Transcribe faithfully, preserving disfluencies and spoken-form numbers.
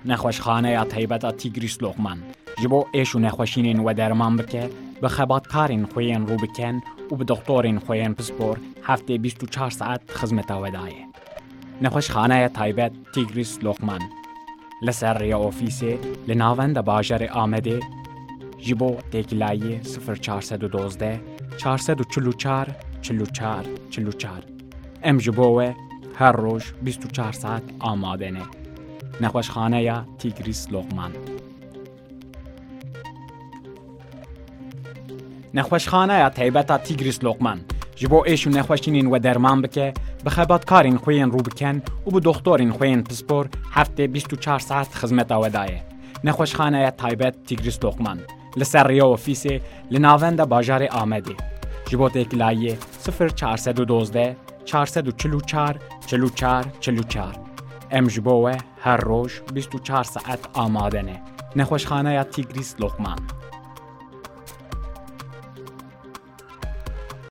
نخوشخانه یا تایبەت تیگریس لقمان جبو ایش و نخوشینین و درمان بکه به خباتکارین خوین رو بکن و به دکتورین خوین پسپور هفته بیست و چهار ساعت خدمت ودایه. نخوشخانه تایبەت تیگریس لقمان لسر یا اوفیسه لناوند باجر آمده جبو تکلایی صفر چهارصد و دوازده چهارصد و چهل و چهار چهل و چهار چهل و چهار ام جبوه هر روز بیست و چهار ساعت آماده نه. نخوشخانه یا تیگریس لقمان. نخوشخانه یا تایبەت تیگریس لقمان جبو ایش و نخوشینین و درمان بکه به خباتکارین خوین رو بکن و به دکتورین خوین پسپور هفته بیست و چهار ساعت خدمت ودایه. نخوشخانه یا تایبەت تیگریس لقمان لسر یا اوفیسه لناوند باجر آمده جبو تکلایی صفر چهارصد و دوازده چهارصد و چهل و چهار چهل و چهار چهل و چهار ام جبوه هر روز بیست و چهار ساعت آماده نه. نخوشخانه یا تیگریس لقمان.